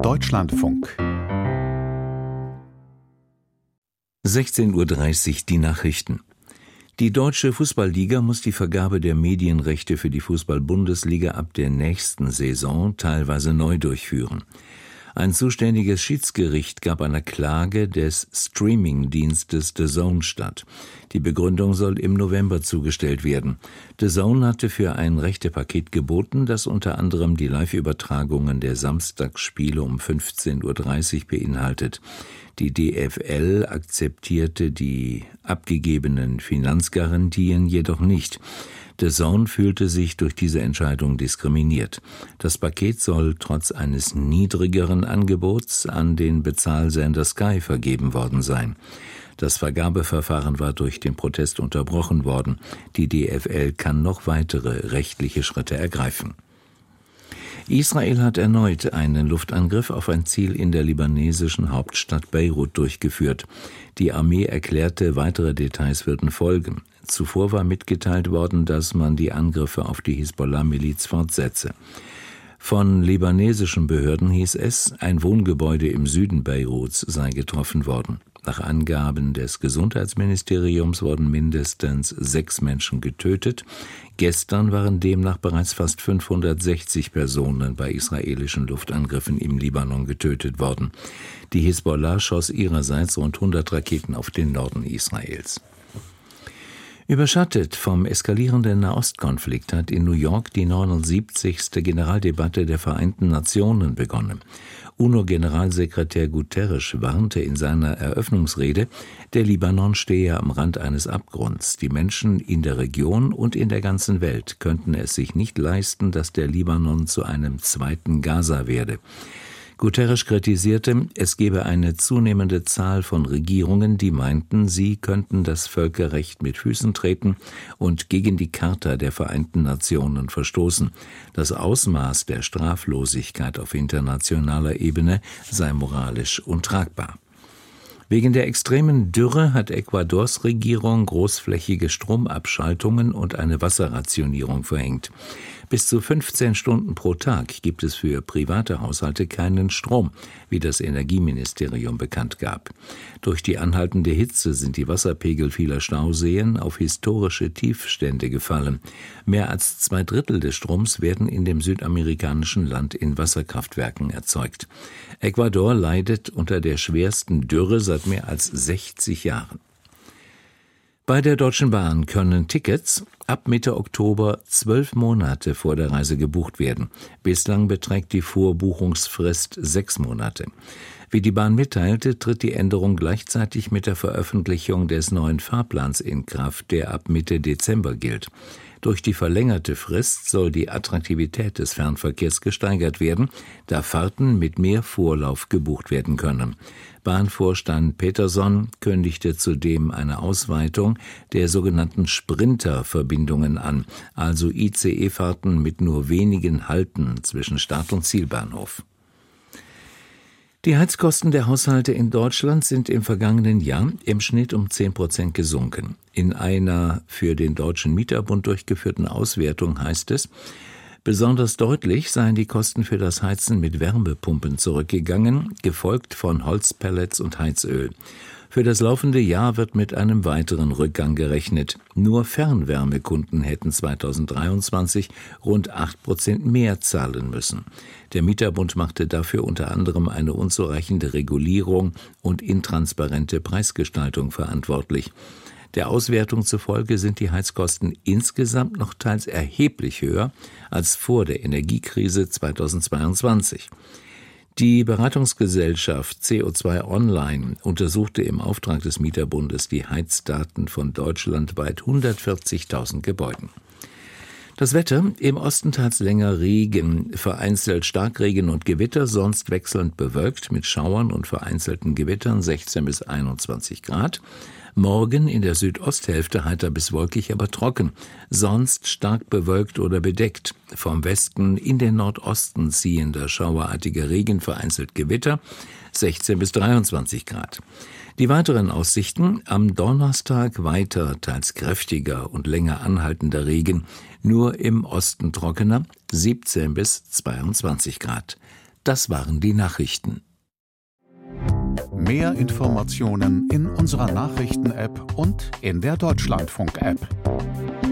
Deutschlandfunk 16:30 Uhr die Nachrichten. Die Deutsche Fußballliga muss die Vergabe der Medienrechte für die Fußball-Bundesliga ab der nächsten Saison teilweise neu durchführen. Ein zuständiges Schiedsgericht gab einer Klage des Streaming-Dienstes DAZN statt. Die Begründung soll im November zugestellt werden. DAZN hatte für ein Rechtepaket geboten, das unter anderem die Live-Übertragungen der Samstagsspiele um 15:30 Uhr beinhaltet. Die DFL akzeptierte die abgegebenen Finanzgarantien jedoch nicht. DAZN fühlte sich durch diese Entscheidung diskriminiert. Das Paket soll trotz eines niedrigeren Angebots an den Bezahlsender Sky vergeben worden sein. Das Vergabeverfahren war durch den Protest unterbrochen worden. Die DFL kann noch weitere rechtliche Schritte ergreifen. Israel hat erneut einen Luftangriff auf ein Ziel in der libanesischen Hauptstadt Beirut durchgeführt. Die Armee erklärte, weitere Details würden folgen. Zuvor war mitgeteilt worden, dass man die Angriffe auf die Hisbollah-Miliz fortsetze. Von libanesischen Behörden hieß es, ein Wohngebäude im Süden Beiruts sei getroffen worden. Nach Angaben des Gesundheitsministeriums wurden mindestens 6 Menschen getötet. Gestern waren demnach bereits fast 560 Personen bei israelischen Luftangriffen im Libanon getötet worden. Die Hisbollah schoss ihrerseits rund 100 Raketen auf den Norden Israels. Überschattet vom eskalierenden Nahostkonflikt hat in New York die 79. Generaldebatte der Vereinten Nationen begonnen. UNO-Generalsekretär Guterres warnte in seiner Eröffnungsrede, der Libanon stehe am Rand eines Abgrunds. Die Menschen in der Region und in der ganzen Welt könnten es sich nicht leisten, dass der Libanon zu einem zweiten Gaza werde. Guterres kritisierte, es gebe eine zunehmende Zahl von Regierungen, die meinten, sie könnten das Völkerrecht mit Füßen treten und gegen die Charta der Vereinten Nationen verstoßen. Das Ausmaß der Straflosigkeit auf internationaler Ebene sei moralisch untragbar. Wegen der extremen Dürre hat Ecuadors Regierung großflächige Stromabschaltungen und eine Wasserrationierung verhängt. Bis zu 15 Stunden pro Tag gibt es für private Haushalte keinen Strom, wie das Energieministerium bekannt gab. Durch die anhaltende Hitze sind die Wasserpegel vieler Stauseen auf historische Tiefstände gefallen. Mehr als 2/3 des Stroms werden in dem südamerikanischen Land in Wasserkraftwerken erzeugt. Ecuador leidet unter der schwersten Dürre seit mehr als 60 Jahren. Bei der Deutschen Bahn können Tickets ab Mitte Oktober 12 Monate vor der Reise gebucht werden. Bislang beträgt die Vorbuchungsfrist 6 Monate. Wie die Bahn mitteilte, tritt die Änderung gleichzeitig mit der Veröffentlichung des neuen Fahrplans in Kraft, der ab Mitte Dezember gilt. Durch die verlängerte Frist soll die Attraktivität des Fernverkehrs gesteigert werden, da Fahrten mit mehr Vorlauf gebucht werden können. Bahnvorstand Peterson kündigte zudem eine Ausweitung der sogenannten Sprinter-Verbindungen an, also ICE-Fahrten mit nur wenigen Halten zwischen Start- und Zielbahnhof. Die Heizkosten der Haushalte in Deutschland sind im vergangenen Jahr im Schnitt um 10% gesunken. In einer für den Deutschen Mieterbund durchgeführten Auswertung heißt es, besonders deutlich seien die Kosten für das Heizen mit Wärmepumpen zurückgegangen, gefolgt von Holzpellets und Heizöl. Für das laufende Jahr wird mit einem weiteren Rückgang gerechnet. Nur Fernwärmekunden hätten 2023 rund 8% mehr zahlen müssen. Der Mieterbund machte dafür unter anderem eine unzureichende Regulierung und intransparente Preisgestaltung verantwortlich. Der Auswertung zufolge sind die Heizkosten insgesamt noch teils erheblich höher als vor der Energiekrise 2022. Die Beratungsgesellschaft CO2 Online untersuchte im Auftrag des Mieterbundes die Heizdaten von deutschlandweit 140.000 Gebäuden. Das Wetter: im Osten teils länger Regen, vereinzelt Starkregen und Gewitter, sonst wechselnd bewölkt mit Schauern und vereinzelten Gewittern 16 bis 21 Grad. Morgen in der Südosthälfte heiter bis wolkig, aber trocken, sonst stark bewölkt oder bedeckt. Vom Westen in den Nordosten ziehender schauerartiger Regen, vereinzelt Gewitter, 16 bis 23 Grad. Die weiteren Aussichten: am Donnerstag weiter teils kräftiger und länger anhaltender Regen, nur im Osten trockener, 17 bis 22 Grad. Das waren die Nachrichten. Mehr Informationen in unserer Nachrichten-App und in der Deutschlandfunk-App.